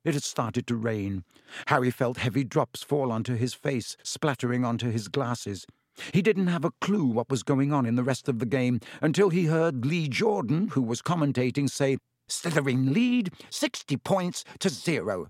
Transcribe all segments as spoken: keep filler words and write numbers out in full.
It had started to rain. Harry felt heavy drops fall onto his face, splattering onto his glasses. He didn't have a clue what was going on in the rest of the game until he heard Lee Jordan, who was commentating, say, "Slytherin lead, sixty points to zero."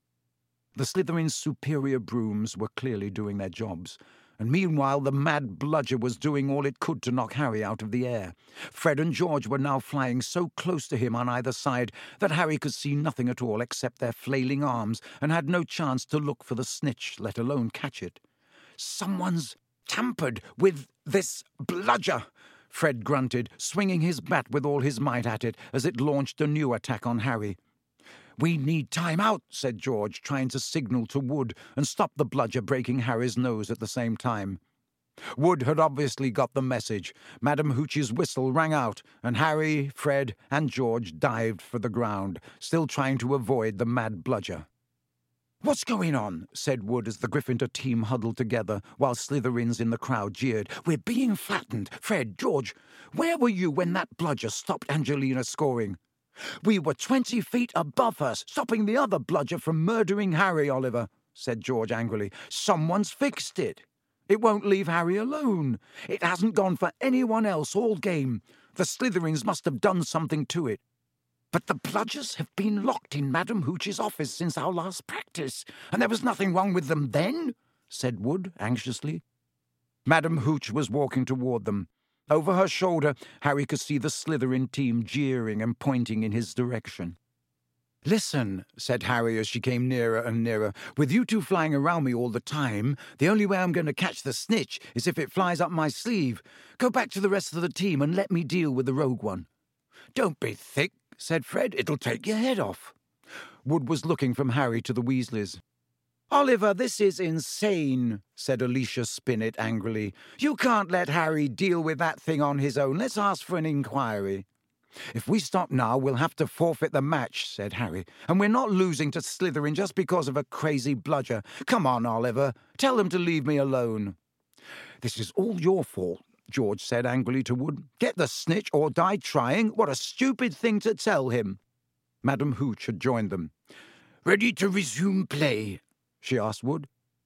The Slytherin's superior brooms were clearly doing their jobs, and meanwhile the mad bludger was doing all it could to knock Harry out of the air. Fred and George were now flying so close to him on either side that Harry could see nothing at all except their flailing arms and had no chance to look for the snitch, let alone catch it. "Someone's tampered with this bludger," Fred grunted, swinging his bat with all his might at it as it launched a new attack on Harry. "We need time out," said George, trying to signal to Wood and stop the bludger breaking Harry's nose at the same time. Wood had obviously got the message. Madam Hooch's whistle rang out, and Harry, Fred, and George dived for the ground, still trying to avoid the mad bludger. "What's going on?" said Wood as the Gryffindor team huddled together, while Slytherins in the crowd jeered. "We're being flattened. Fred, George, where were you when that bludger stopped Angelina scoring?" "We were twenty feet above her, stopping the other bludger from murdering Harry, Oliver," said George angrily. "Someone's fixed it. It won't leave Harry alone. It hasn't gone for anyone else all game. The Slytherins must have done something to it." "But the bludgers have been locked in Madam Hooch's office since our last practice, and there was nothing wrong with them then," said Wood anxiously. Madam Hooch was walking toward them. Over her shoulder, Harry could see the Slytherin team jeering and pointing in his direction. "Listen," said Harry as she came nearer and nearer, "with you two flying around me all the time, the only way I'm going to catch the snitch is if it flies up my sleeve. Go back to the rest of the team and let me deal with the rogue one." "Don't be thick," said Fred. "It'll take your head off." Wood was looking from Harry to the Weasleys. "Oliver, this is insane," said Alicia Spinnet angrily. "You can't let Harry deal with that thing on his own. Let's ask for an inquiry." "If we stop now, we'll have to forfeit the match," said Harry. "And we're not losing to Slytherin just because of a crazy bludger. Come on, Oliver. Tell them to leave me alone." "This is all your fault," George said angrily to Wood. "Get the snitch or die trying. What a stupid thing to tell him." Madam Hooch had joined them. "Ready to resume play?" she asked Wood.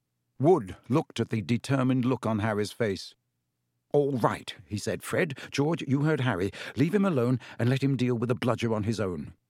Wood looked at the determined look on Harry's face. "All right," he said. "Fred, George, you heard Harry. Leave him alone and let him deal with the bludger on his own."